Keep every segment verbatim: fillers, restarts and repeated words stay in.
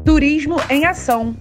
Turismo em Ação.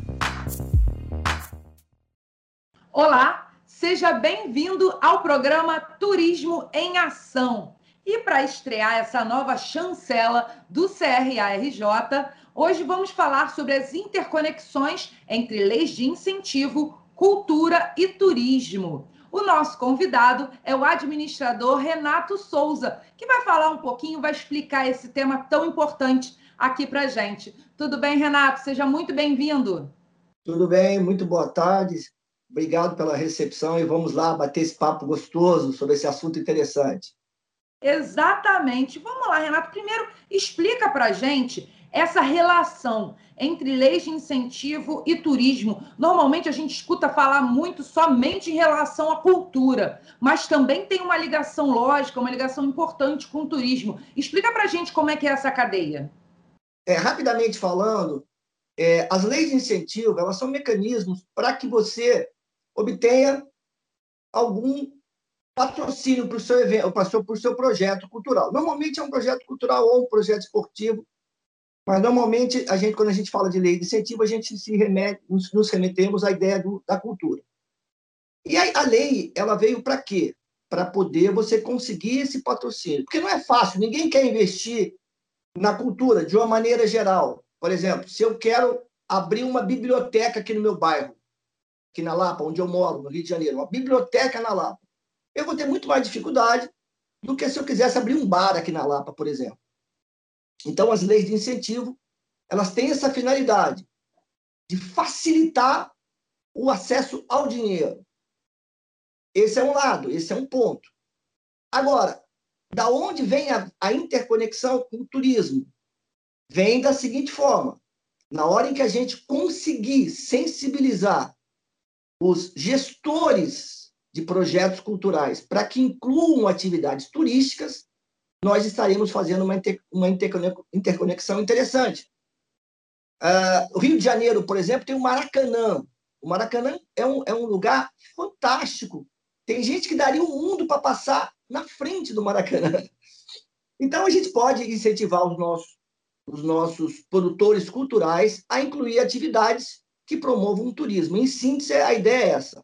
Olá, seja bem-vindo ao programa Turismo em Ação. E para estrear essa nova chancela do C R A R J, hoje vamos falar sobre as interconexões entre leis de incentivo, cultura e turismo. O nosso convidado é o administrador Renato Souza, que vai falar um pouquinho, vai explicar esse tema tão importante aqui para a gente. Tudo bem, Renato? Seja muito bem-vindo. Tudo bem, muito boa tarde. Obrigado pela recepção e vamos lá bater esse papo gostoso sobre esse assunto interessante. Exatamente. Vamos lá, Renato. Primeiro, explica para a gente essa relação entre leis de incentivo e turismo. Normalmente a gente escuta falar muito somente em relação à cultura, mas também tem uma ligação lógica, uma ligação importante com o turismo. Explica para a gente como é que é essa cadeia. É, rapidamente falando, é, as leis de incentivo, elas são mecanismos para que você obtenha algum patrocínio para o seu evento, para o seu, para o seu projeto cultural. Normalmente é um projeto cultural ou um projeto esportivo, mas normalmente a gente, quando a gente fala de lei de incentivo, a gente se remete, nos, nos remetemos à ideia do, da cultura. E a, a lei, ela veio para quê? Para poder você conseguir esse patrocínio. Porque não é fácil, ninguém quer investir na cultura de uma maneira geral. Por exemplo, se eu quero abrir uma biblioteca aqui no meu bairro, aqui na Lapa, onde eu moro, no Rio de Janeiro, uma biblioteca na Lapa, eu vou ter muito mais dificuldade do que se eu quisesse abrir um bar aqui na Lapa, por exemplo. Então, as leis de incentivo, elas têm essa finalidade de facilitar o acesso ao dinheiro. Esse é um lado, esse é um ponto. Agora, da onde vem a, a interconexão com o turismo? Vem da seguinte forma: na hora em que a gente conseguir sensibilizar os gestores de projetos culturais para que incluam atividades turísticas, nós estaremos fazendo uma, inter, uma interconexão interessante. Uh, o Rio de Janeiro, por exemplo, tem o Maracanã. O Maracanã é um, é um lugar fantástico. Tem gente que daria o mundo para passar na frente do Maracanã. Então, a gente pode incentivar os nossos, os nossos produtores culturais a incluir atividades que promovam o turismo. Em síntese, a ideia é essa.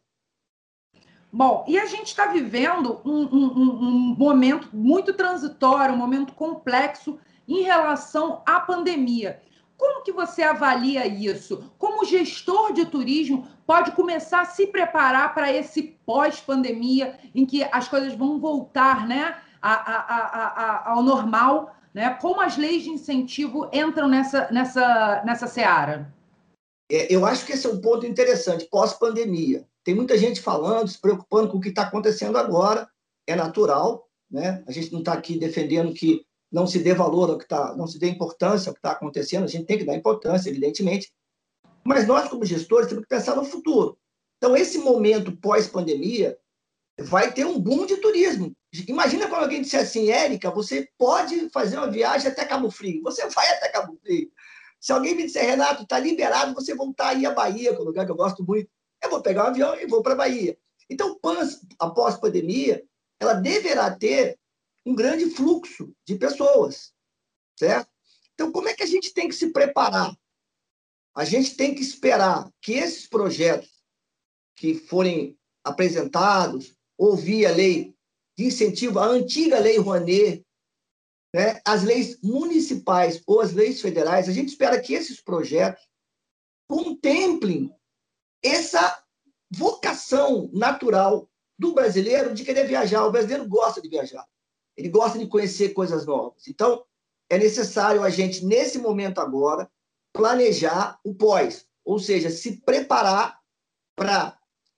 Bom, e a gente está vivendo um, um, um momento muito transitório, um momento complexo em relação à pandemia. Como que você avalia isso? Como gestor de turismo pode começar a se preparar para esse pós-pandemia, em que as coisas vão voltar, né, a, a, a, a, ao normal, né? Como as leis de incentivo entram nessa, nessa, nessa seara? É, eu acho que esse é um ponto interessante, pós-pandemia. Tem muita gente falando, se preocupando com o que está acontecendo agora, é natural, né? A gente não está aqui defendendo que não se dê valor ao que está, não se dê importância ao que está acontecendo, a gente tem que dar importância, evidentemente, mas nós, como gestores, temos que pensar no futuro. Então, esse momento pós-pandemia vai ter um boom de turismo. Imagina quando alguém disser assim: Érica, você pode fazer uma viagem até Cabo Frio. Você vai até Cabo Frio. Se alguém me disser: Renato, está liberado você voltar aí à Bahia, que é um lugar que eu gosto muito, eu vou pegar um avião e vou para a Bahia. Então, após pandemia, ela deverá ter um grande fluxo de pessoas, certo? Então, como é que a gente tem que se preparar? A gente tem que esperar que esses projetos que forem apresentados, ouvir a lei de incentivo, a antiga lei Rouanet, né, as leis municipais ou as leis federais, a gente espera que esses projetos contemplem essa vocação natural do brasileiro de querer viajar. O brasileiro gosta de viajar, ele gosta de conhecer coisas novas. Então, é necessário a gente, nesse momento agora, planejar o pós, ou seja, se preparar para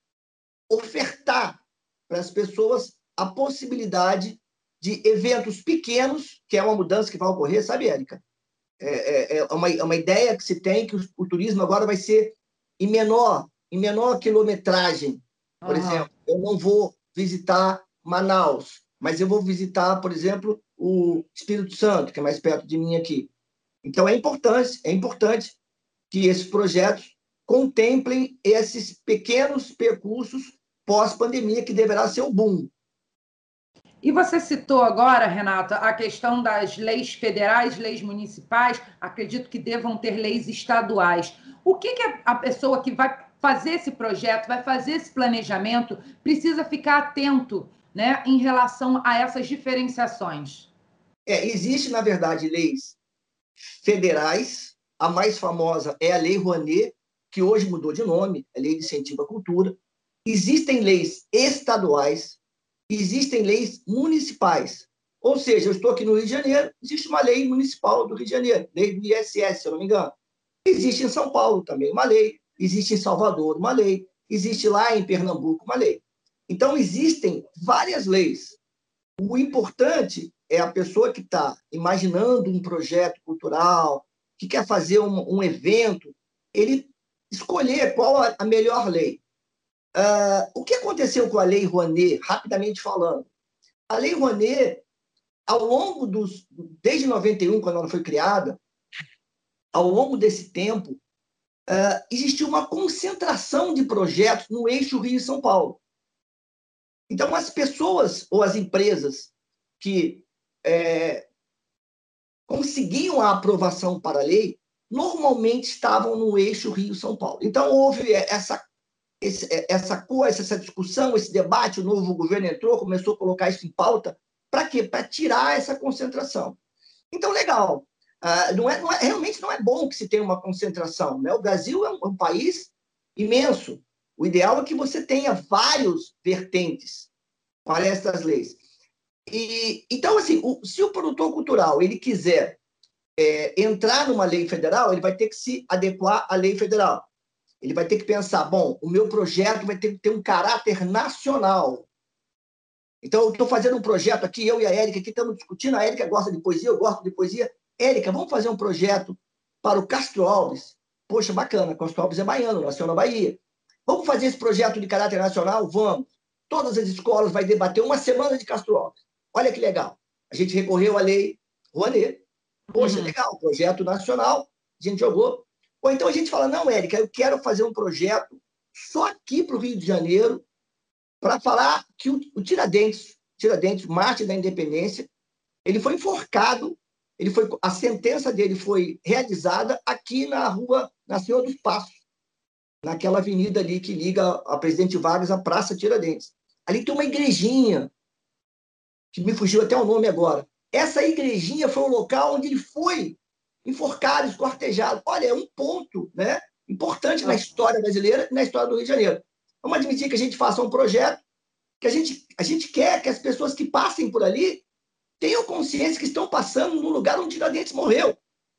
ofertar para as pessoas a possibilidade de eventos pequenos, que é uma mudança que vai ocorrer, sabe, Érica? É, é, é, uma, é uma ideia que se tem que o, o turismo agora vai ser em menor, em menor quilometragem. Por uhum. exemplo, eu não vou visitar Manaus, mas eu vou visitar, por exemplo, o Espírito Santo, que é mais perto de mim aqui. Então, é importante, é importante que esses projetos contemplem esses pequenos percursos pós-pandemia, que deverá ser o boom. E você citou agora, Renata, a questão das leis federais, leis municipais, acredito que devam ter leis estaduais. O que, que a pessoa que vai fazer esse projeto, vai fazer esse planejamento, precisa ficar atento, né, em relação a essas diferenciações? É, existe, na verdade, leis federais. A mais famosa é a Lei Rouanet, que hoje mudou de nome, é Lei de Incentivo à Cultura. Existem leis estaduais, existem leis municipais. Ou seja, eu estou aqui no Rio de Janeiro, existe uma lei municipal do Rio de Janeiro, lei do I S S, se eu não me engano. Existe em São Paulo também uma lei, existe em Salvador uma lei, existe lá em Pernambuco uma lei. Então, existem várias leis. O importante é a pessoa que está imaginando um projeto cultural, que quer fazer um, um evento, ele escolher qual a melhor lei. Uh, o que aconteceu com a Lei Rouanet, rapidamente falando? A Lei Rouanet, ao longo dos... Desde noventa e um, quando ela foi criada, ao longo desse tempo, uh, existiu uma concentração de projetos no eixo Rio-São Paulo. Então, as pessoas ou as empresas que é, conseguiam a aprovação para a lei, normalmente estavam no eixo Rio-São Paulo. Então, houve essa, essa coisa, essa discussão, esse debate, o novo governo entrou, começou a colocar isso em pauta, para quê? Para tirar essa concentração. Então, legal. Uh, não é, não é, realmente não é bom que se tenha uma concentração, né? O Brasil é um, um país imenso. O ideal é que você tenha vários vertentes para essas leis. E, então, assim, o, se o produtor cultural ele quiser é, entrar numa lei federal, ele vai ter que se adequar à lei federal. Ele vai ter que pensar, bom, o meu projeto vai ter que ter um caráter nacional. Então, eu estou fazendo um projeto aqui, eu e a Érica, aqui estamos discutindo, a Érica gosta de poesia, eu gosto de poesia. Érica, vamos fazer um projeto para o Castro Alves. Poxa, bacana, Castro Alves é baiano, nasceu na Bahia. Vamos fazer esse projeto de caráter nacional? Vamos. Todas as escolas vão debater uma semana de Castro Alves. Olha que legal. A gente recorreu à lei Rouanet. Poxa, uhum. Legal, projeto nacional, a gente jogou. Ou então a gente fala, não, Érica, eu quero fazer um projeto só aqui para o Rio de Janeiro para falar que o, o Tiradentes, Tiradentes, Mártir da Independência, ele foi enforcado, ele foi, a sentença dele foi realizada aqui na rua, na Senhor dos Passos, naquela avenida ali que liga a Presidente Vargas à Praça Tiradentes. Ali tem uma igrejinha, que me fugiu até o nome agora. Essa igrejinha foi o local onde ele foi enforcado, esquartejado. Olha, é um ponto, né, importante na história brasileira e na história do Rio de Janeiro. Vamos admitir que a gente faça um projeto que a gente, a gente quer que as pessoas que passem por ali tenham consciência que estão passando no lugar onde Tiradentes morreu.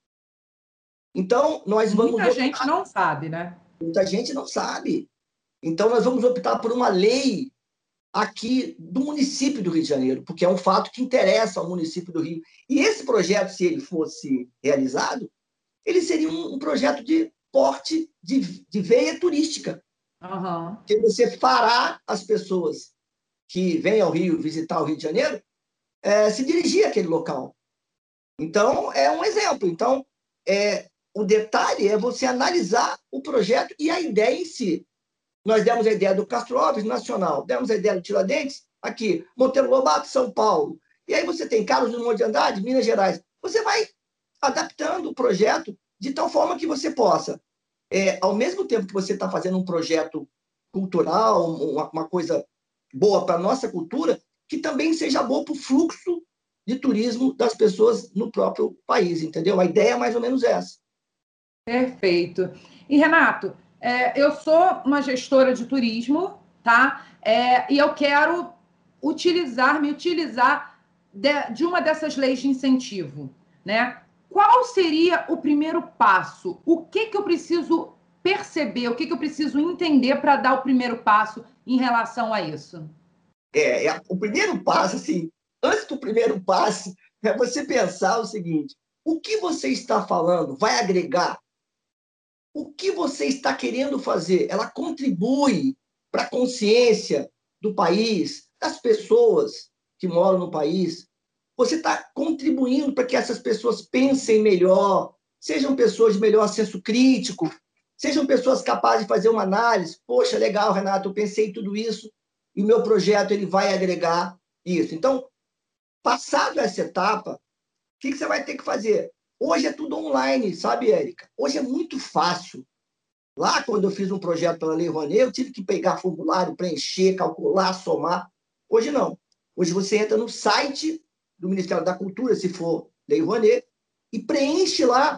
Então, nós vamos... Muita optar... gente não sabe, né? Muita gente não sabe. Então, nós vamos optar por uma lei aqui do município do Rio de Janeiro, porque é um fato que interessa ao município do Rio. E esse projeto, se ele fosse realizado, ele seria um, um projeto de porte de, de veia turística. Uhum. Que você fará as pessoas que vêm ao Rio visitar o Rio de Janeiro é, se dirigir àquele local. Então, é um exemplo. Então, é, o detalhe é você analisar o projeto e a ideia em si. Nós demos a ideia do Castro Alves, nacional. Demos a ideia do Tiradentes, aqui. Monteiro Lobato, São Paulo. E aí você tem Carlos Drummond de Andrade, Minas Gerais. Você vai adaptando o projeto de tal forma que você possa, é, ao mesmo tempo que você está fazendo um projeto cultural, uma, uma coisa boa para a nossa cultura, que também seja boa para o fluxo de turismo das pessoas no próprio país, entendeu? A ideia é mais ou menos essa. Perfeito. E, Renato, É, eu sou uma gestora de turismo, tá? É, e eu quero utilizar, me utilizar de, de uma dessas leis de incentivo, né? Qual seria o primeiro passo? O que, que eu preciso perceber? O que, que eu preciso entender para dar o primeiro passo em relação a isso? É, é, o primeiro passo, assim, antes do primeiro passo, é você pensar o seguinte: o que você está falando vai agregar? O que você está querendo fazer? Ela contribui para a consciência do país, das pessoas que moram no país. Você está contribuindo para que essas pessoas pensem melhor, sejam pessoas de melhor senso crítico, sejam pessoas capazes de fazer uma análise. Poxa, legal, Renato, eu pensei em tudo isso e o meu projeto ele vai agregar isso. Então, Passado essa etapa, o que, que você vai ter que fazer? Hoje é tudo online, sabe, Érica? Hoje é muito fácil. Lá, quando eu fiz um projeto pela Lei Rouanet, eu tive que pegar formulário, preencher, calcular, somar. Hoje não. Hoje você entra no site do Ministério da Cultura, se for Lei Rouanet, e preenche lá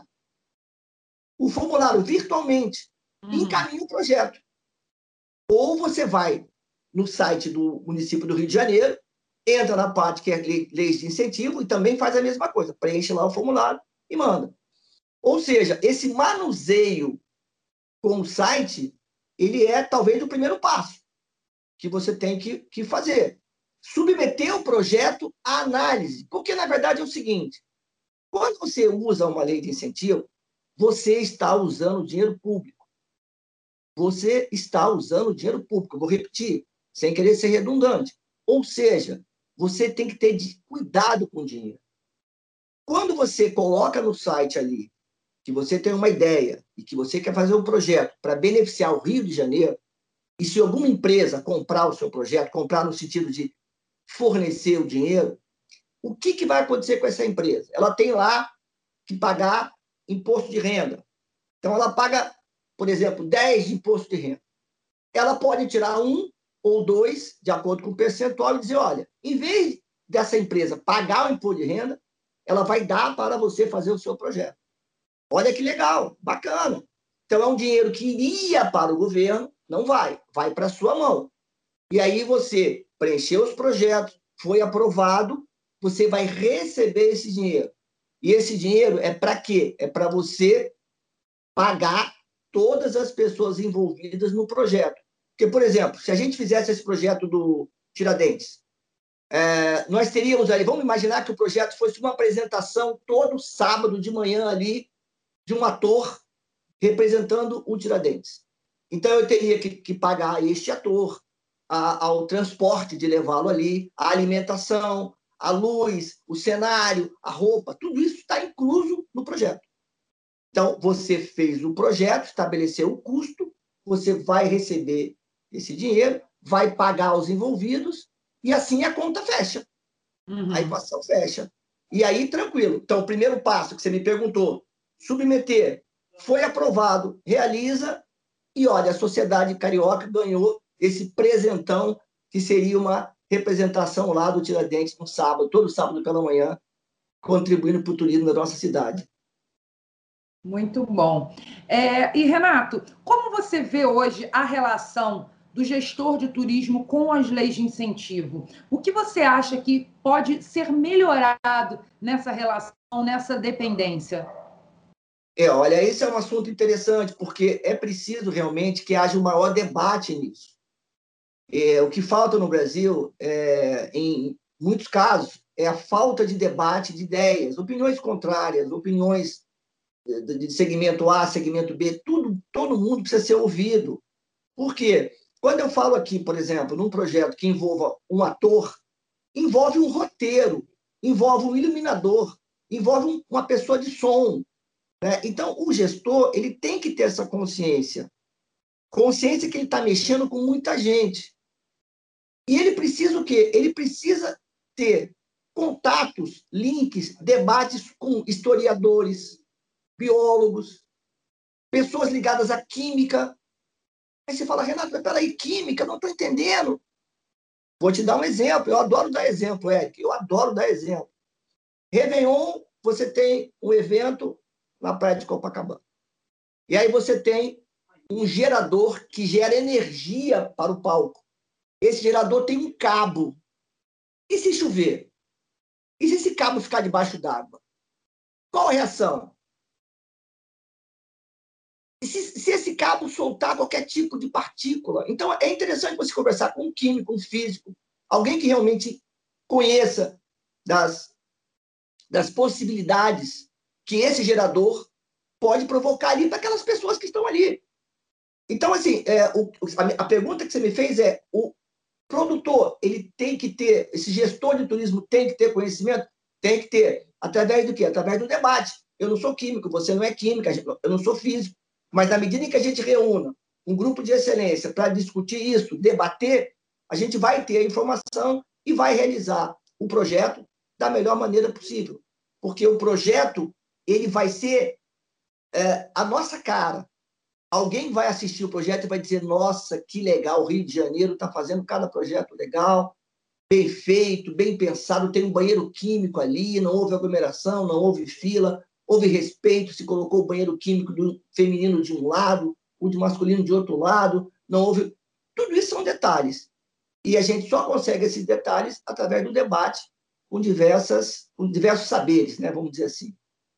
o formulário virtualmente e Uhum. encaminha o projeto. Ou você vai no site do município do Rio de Janeiro, entra na parte que é leis de incentivo e também faz a mesma coisa, preenche lá o formulário e manda. Ou seja, esse manuseio com o site, ele é talvez o primeiro passo que você tem que, que fazer. Submeter o projeto à análise, porque, na verdade, é o seguinte, quando você usa uma lei de incentivo, você está usando dinheiro público. Você está usando dinheiro público. Eu vou repetir, sem querer ser redundante. Ou seja, você tem que ter cuidado com o dinheiro. Quando você coloca no site ali que você tem uma ideia e que você quer fazer um projeto para beneficiar o Rio de Janeiro, e se alguma empresa comprar o seu projeto, comprar no sentido de fornecer o dinheiro, o que, que vai acontecer com essa empresa? Ela tem lá que pagar imposto de renda. Então, ela paga, por exemplo, dez de imposto de renda. Ela pode tirar um ou dois, de acordo com o percentual, e dizer, olha, em vez dessa empresa pagar o imposto de renda, ela vai dar para você fazer o seu projeto. Olha que legal, bacana. Então, é um dinheiro que iria para o governo, não vai, vai para a sua mão. E aí você preencheu os projetos, foi aprovado, você vai receber esse dinheiro. E esse dinheiro é para quê? É para você pagar todas as pessoas envolvidas no projeto. Porque, por exemplo, se a gente fizesse esse projeto do Tiradentes, é, nós teríamos ali, vamos imaginar que o projeto fosse uma apresentação todo sábado de manhã ali, de um ator representando o Tiradentes. Então, eu teria que, que pagar a este ator, a, ao transporte de levá-lo ali, a alimentação, a luz, o cenário, a roupa, tudo isso está incluso no projeto. Então, você fez o projeto, estabeleceu o custo, você vai receber esse dinheiro, vai pagar os envolvidos, e assim a conta fecha. Uhum. A equação fecha. E aí, tranquilo. Então, o primeiro passo que você me perguntou, submeter, foi aprovado, realiza, e olha, a sociedade carioca ganhou esse presentão, que seria uma representação lá do Tiradentes no sábado, todo sábado pela manhã, contribuindo para o turismo da nossa cidade. Muito bom. É, e, Renato, como você vê hoje a relação do gestor de turismo com as leis de incentivo? O que você acha que pode ser melhorado nessa relação, nessa dependência? É, olha, esse é um assunto interessante, porque é preciso realmente que haja um maior debate nisso. É, o que falta no Brasil, é, em muitos casos, é a falta de debate de ideias, opiniões contrárias, opiniões de segmento A, segmento B, tudo, todo mundo precisa ser ouvido. Por quê? Quando eu falo aqui, por exemplo, num projeto que envolva um ator, envolve um roteiro, envolve um iluminador, envolve uma pessoa de som, né? Então, o gestor ele tem que ter essa consciência. Consciência que ele está mexendo com muita gente. E ele precisa o quê? Ele precisa ter contatos, links, debates com historiadores, biólogos, pessoas ligadas à química. Aí você fala, Renato, mas peraí, química, não estou entendendo. Vou te dar um exemplo, eu adoro dar exemplo, Eric, eu adoro dar exemplo. Réveillon, você tem um evento na praia de Copacabana. E aí você tem um gerador que gera energia para o palco. Esse gerador tem um cabo. E se chover? E se esse cabo ficar debaixo d'água? Qual a reação? E se, se esse cabo soltar qualquer tipo de partícula? Então, é interessante você conversar com um químico, um físico, alguém que realmente conheça das, das possibilidades que esse gerador pode provocar ali para aquelas pessoas que estão ali. Então, assim, é, o, a, a pergunta que você me fez é, o produtor, ele tem que ter, esse gestor de turismo tem que ter conhecimento? Tem que ter. Através do quê? Através do debate. Eu não sou químico, você não é química, eu não sou físico. Mas, na medida em que a gente reúna um grupo de excelência para discutir isso, debater, a gente vai ter a informação e vai realizar o projeto da melhor maneira possível, porque o projeto ele vai ser é, a nossa cara. Alguém vai assistir o projeto e vai dizer, nossa, que legal, o Rio de Janeiro está fazendo cada projeto legal, bem feito, bem pensado, tem um banheiro químico ali, não houve aglomeração, não houve fila, houve respeito, se colocou o banheiro químico do feminino de um lado, o de masculino de outro lado, não houve... Tudo isso são detalhes. E a gente só consegue esses detalhes através do debate com, diversas, com diversos saberes, né? Vamos dizer assim.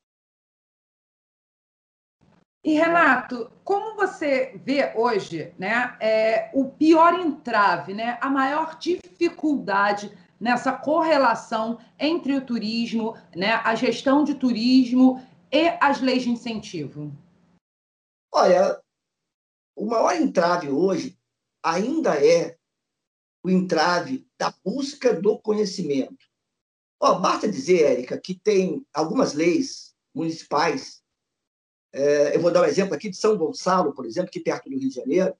E, Renato, como você vê hoje, né, é, o pior entrave, né, a maior dificuldade nessa correlação entre o turismo, né, a gestão de turismo e as leis de incentivo? Olha, o maior entrave hoje ainda é o entrave da busca do conhecimento. Oh, basta dizer, Érica, que tem algumas leis municipais. É, eu vou dar um exemplo aqui de São Gonçalo, por exemplo, que perto do Rio de Janeiro,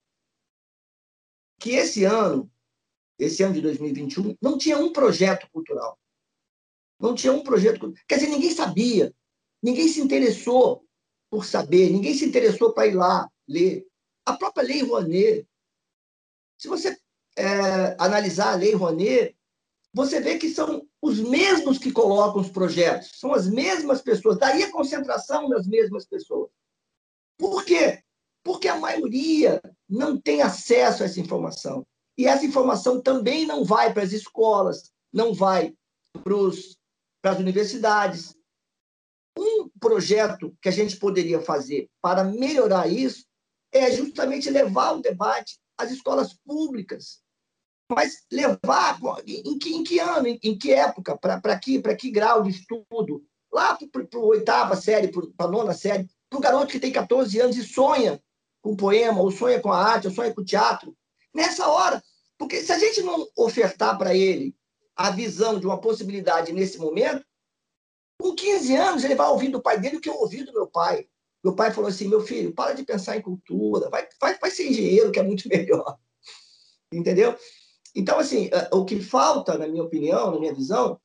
que esse ano, esse ano de dois mil e vinte e um, não tinha um projeto cultural. Não tinha um projeto cultural. Quer dizer, ninguém sabia, ninguém se interessou por saber, ninguém se interessou para ir lá ler. A própria Lei Rouanet, se você é, analisar a Lei Rouanet, você vê que são os mesmos que colocam os projetos, são as mesmas pessoas, daí a concentração das mesmas pessoas. Por quê? Porque a maioria não tem acesso a essa informação. E essa informação também não vai para as escolas, não vai para as universidades. Um projeto que a gente poderia fazer para melhorar isso é justamente levar o debate às escolas públicas. Mas levar em que, em que ano, em, em que época, para que, que grau de estudo? Lá para a oitava série, para a nona série, para o garoto que tem catorze anos e sonha com poema, ou sonha com a arte, ou sonha com o teatro. Nessa hora, porque se a gente não ofertar para ele a visão de uma possibilidade nesse momento, com quinze anos ele vai ouvir do pai dele o que eu ouvi do meu pai. Meu pai falou assim, meu filho, para de pensar em cultura, vai, vai, vai ser engenheiro, que é muito melhor. Entendeu? Então, assim, o que falta, na minha opinião, na minha visão,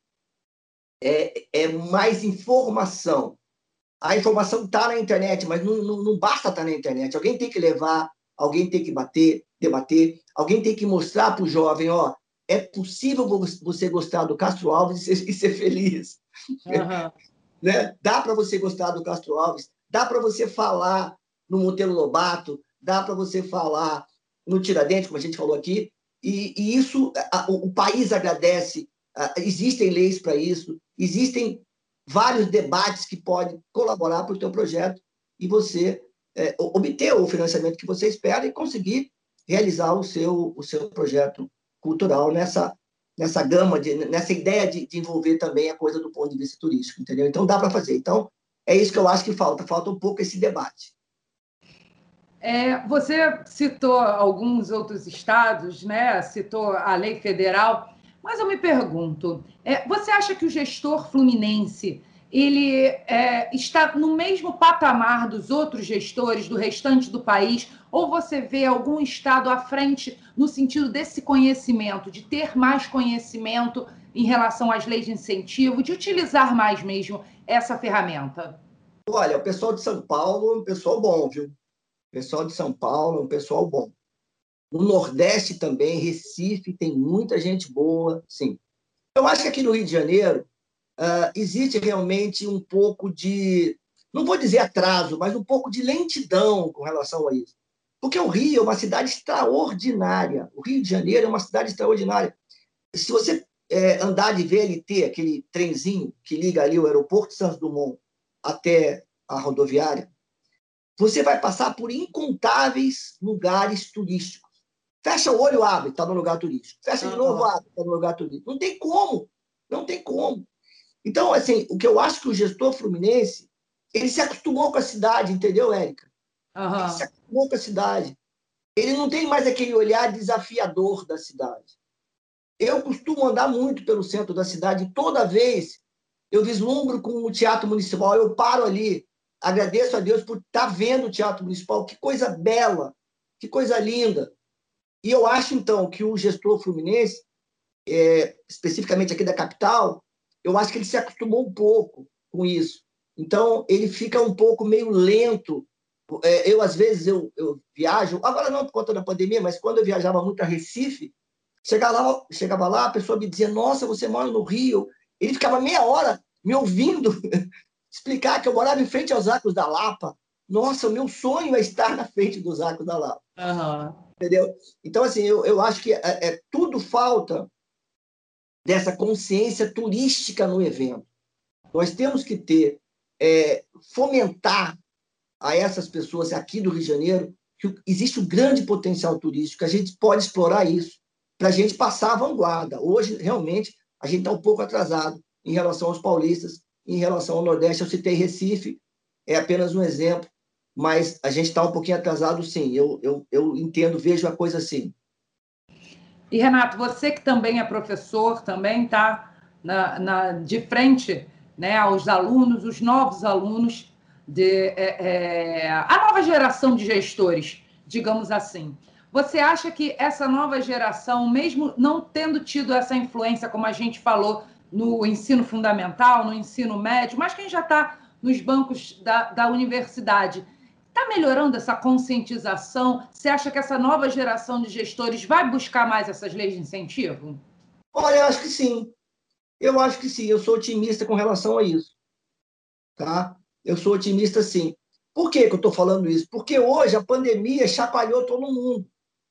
é, é mais informação. A informação está na internet, mas não, não, não basta estar na internet. Alguém tem que levar, alguém tem que bater, debater, alguém tem que mostrar para o jovem, ó, é possível você gostar do Castro Alves e ser, e ser feliz. Uhum. Né? Dá para você gostar do Castro Alves, dá para você falar no Monteiro Lobato, dá para você falar no Tiradentes, como a gente falou aqui, e, e isso, a, o, o país agradece, a, existem leis para isso, existem vários debates que podem colaborar para o teu projeto e você é, obter o financiamento que você espera e conseguir realizar o seu, o seu projeto cultural nessa, nessa gama, de, nessa ideia de, de envolver também a coisa do ponto de vista turístico, entendeu? Então, dá para fazer. Então, é isso que eu acho que falta, falta um pouco esse debate. É, você citou alguns outros estados, né? Citou a lei federal, mas eu me pergunto, é, você acha que o gestor fluminense ele é, está no mesmo patamar dos outros gestores do restante do país, ou você vê algum estado à frente no sentido desse conhecimento, de ter mais conhecimento em relação às leis de incentivo, de utilizar mais mesmo essa ferramenta? Olha, o pessoal de São Paulo é um pessoal bom, viu? O pessoal de São Paulo é um pessoal bom. No Nordeste também, Recife, tem muita gente boa, sim. Eu acho que aqui no Rio de Janeiro uh, existe realmente um pouco de, não vou dizer atraso, mas um pouco de lentidão com relação a isso. Porque o Rio é uma cidade extraordinária. O Rio de Janeiro é uma cidade extraordinária. Se você é, andar de V L T, aquele trenzinho que liga ali o aeroporto de Santos Dumont até a rodoviária, você vai passar por incontáveis lugares turísticos. Fecha o olho, abre, está no lugar turístico. Fecha de novo, abre, está no lugar turístico. Não tem como, não tem como. Então, assim, o que eu acho que o gestor fluminense, ele se acostumou com a cidade, entendeu, Érica? Uhum. Ele se acostumou com a cidade. Ele não tem mais aquele olhar desafiador da cidade. Eu costumo andar muito pelo centro da cidade e toda vez eu vislumbro com o Teatro Municipal, eu paro ali, agradeço a Deus por estar vendo o Teatro Municipal, que coisa bela, que coisa linda. E eu acho, então, que o gestor fluminense, é, especificamente aqui da capital, eu acho que ele se acostumou um pouco com isso. Então, ele fica um pouco meio lento. É, eu, às vezes, eu, eu viajo, agora não por conta da pandemia, mas quando eu viajava muito a Recife, chegava lá, chegava lá, a pessoa me dizia, nossa, você mora no Rio. Ele ficava meia hora me ouvindo explicar que eu morava em frente aos Arcos da Lapa. Nossa, o meu sonho é estar na frente dos Arcos da Lapa. Uhum. Entendeu? Então, assim, eu, eu acho que é, é, tudo falta dessa consciência turística no evento. Nós temos que ter, é, fomentar a essas pessoas aqui do Rio de Janeiro que existe um grande potencial turístico, a gente pode explorar isso para a gente passar a vanguarda. Hoje, realmente, a gente está um pouco atrasado em relação aos paulistas, em relação ao Nordeste. Eu citei Recife, é apenas um exemplo, mas a gente está um pouquinho atrasado, sim. Eu, eu, eu entendo, vejo a coisa assim. E, Renato, você que também é professor, também está na, na, de frente, né, aos alunos, os novos alunos, de, é, é, a nova geração de gestores, digamos assim. Você acha que essa nova geração, mesmo não tendo tido essa influência, como a gente falou, no ensino fundamental, no ensino médio, mas quem já está nos bancos da, da universidade, está melhorando essa conscientização? Você acha que essa nova geração de gestores vai buscar mais essas leis de incentivo? Olha, eu acho que sim. Eu acho que sim. Eu sou otimista com relação a isso. Tá? Eu sou otimista, sim. Por que, que eu estou falando isso? Porque hoje a pandemia chacoalhou todo mundo.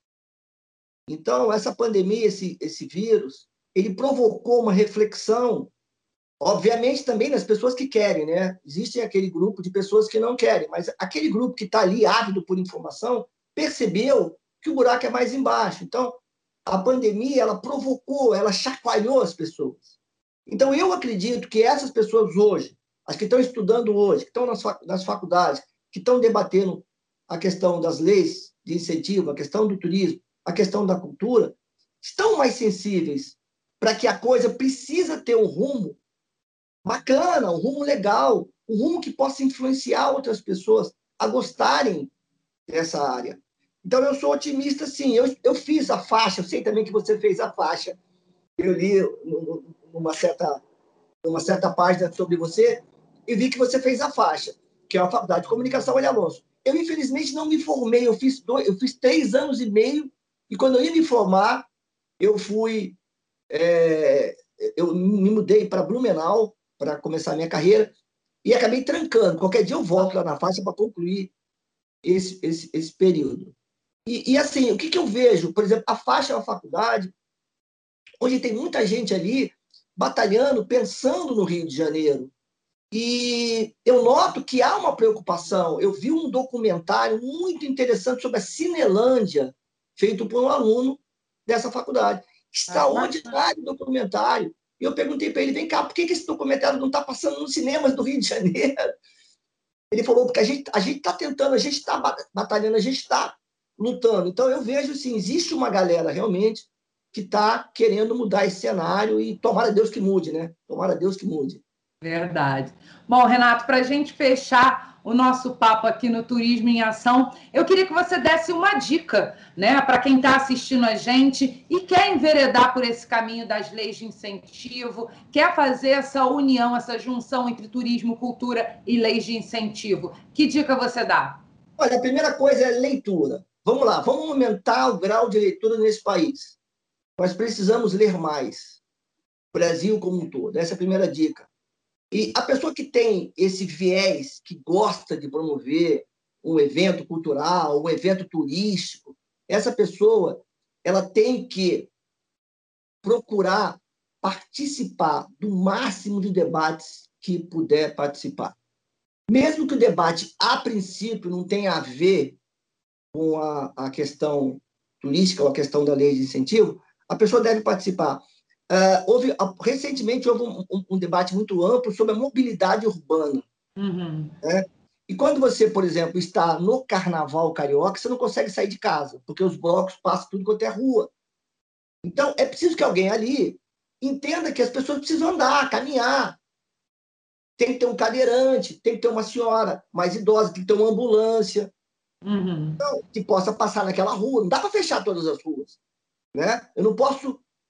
Então, essa pandemia, esse, esse vírus, ele provocou uma reflexão, obviamente também nas pessoas que querem, né? Existe aquele grupo de pessoas que não querem, mas aquele grupo que está ali ávido por informação percebeu que o buraco é mais embaixo. Então, a pandemia, ela provocou, ela chacoalhou as pessoas. Então, eu acredito que essas pessoas hoje, as que estão estudando hoje, que estão nas faculdades, que estão debatendo a questão das leis de incentivo, a questão do turismo, a questão da cultura, estão mais sensíveis para que a coisa precisa ter um rumo bacana, um rumo legal, um rumo que possa influenciar outras pessoas a gostarem dessa área. Então, eu sou otimista, sim. Eu, eu fiz a faixa, eu sei também que você fez a faixa. Eu li numa certa, numa certa página sobre você e vi que você fez a faixa, que é a Faculdade de Comunicação Olha Alonso. Eu, infelizmente, não me formei. Eu fiz, dois, eu fiz três anos e meio e, quando eu ia me formar, eu fui... É, eu me mudei para Blumenau para começar a minha carreira e acabei trancando. Qualquer dia eu volto lá na faixa para concluir esse, esse, esse período. E, e, assim, o que, que eu vejo? Por exemplo, a faixa é uma faculdade onde tem muita gente ali batalhando, pensando no Rio de Janeiro. E eu noto que há uma preocupação. Eu vi um documentário muito interessante sobre a Cinelândia, feito por um aluno dessa faculdade. Extraordinário documentário. E eu perguntei para ele, vem cá, por que esse documentário não está passando nos cinemas do Rio de Janeiro? Ele falou, porque a gente a gente está tentando, a gente está batalhando, a gente está lutando. Então, eu vejo, assim, existe uma galera realmente que está querendo mudar esse cenário e tomara Deus que mude, né? Tomara Deus que mude. Verdade. Bom, Renato, para a gente fechar o nosso papo aqui no Turismo em Ação, eu queria que você desse uma dica, né, para quem está assistindo a gente e quer enveredar por esse caminho das leis de incentivo, quer fazer essa união, essa junção entre turismo, cultura e leis de incentivo. Que dica você dá? Olha, a primeira coisa é leitura. Vamos lá, vamos aumentar o grau de leitura nesse país. Nós precisamos ler mais. O Brasil como um todo. Essa é a primeira dica. E a pessoa que tem esse viés, que gosta de promover um evento cultural, um evento turístico, essa pessoa ela tem que procurar participar do máximo de debates que puder participar. Mesmo que o debate, a princípio, não tenha a ver com a, a questão turística ou a questão da lei de incentivo, a pessoa deve participar. Uh, houve, recentemente houve um, um, um debate muito amplo sobre a mobilidade urbana. Uhum. Né? E quando você, por exemplo, está no Carnaval Carioca, você não consegue sair de casa, porque os blocos passam tudo quanto é rua. Então, é preciso que alguém ali entenda que as pessoas precisam andar, caminhar. Tem que ter um cadeirante, tem que ter uma senhora mais idosa, tem que ter uma ambulância, uhum. então, que possa passar naquela rua. Não dá para fechar todas as ruas. Né? Eu não posso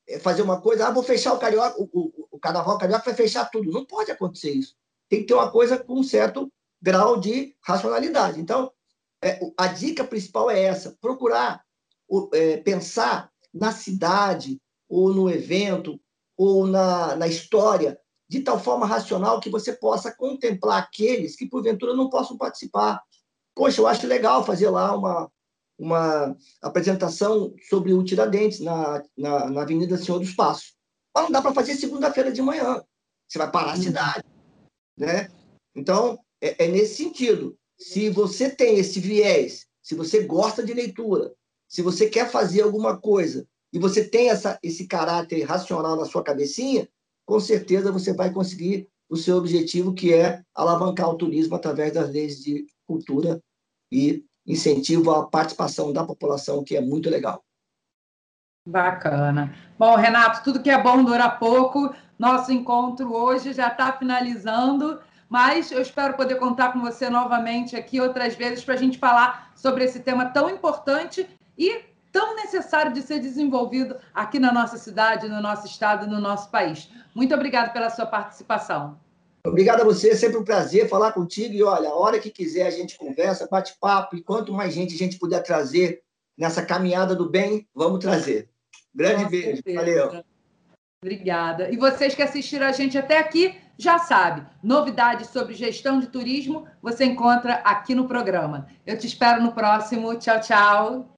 fazer uma coisa, ah, vou fechar o carioca, o, o, o carnaval carioca vai fechar tudo. Não pode acontecer isso. Tem que ter uma coisa com um certo grau de racionalidade. Então, é, a dica principal é essa: procurar é, pensar na cidade, ou no evento, ou na, na história, de tal forma racional que você possa contemplar aqueles que, porventura, não possam participar. Poxa, eu acho legal fazer lá uma, uma apresentação sobre o Tiradentes na, na, na Avenida Senhor dos Passos. Mas não dá para fazer segunda-feira de manhã. Você vai parar a cidade. Né? Então, é, é nesse sentido. Se você tem esse viés, se você gosta de leitura, se você quer fazer alguma coisa e você tem essa, esse caráter racional na sua cabecinha, com certeza você vai conseguir o seu objetivo, que é alavancar o turismo através das leis de cultura e incentivo à participação da população, que é muito legal. Bacana. Bom, Renato, tudo que é bom dura pouco. Nosso encontro hoje já está finalizando, mas eu espero poder contar com você novamente aqui outras vezes para a gente falar sobre esse tema tão importante e tão necessário de ser desenvolvido aqui na nossa cidade, no nosso estado, no nosso país. Muito obrigada pela sua participação. Obrigado a você, é sempre um prazer falar contigo. E olha, a hora que quiser a gente conversa, bate papo, e quanto mais gente a gente puder trazer nessa caminhada do bem, vamos trazer. Grande Com beijo, certeza. valeu. Obrigada. E vocês que assistiram a gente até aqui, já sabe, novidades sobre gestão de turismo você encontra aqui no programa. Eu te espero no próximo. Tchau, tchau.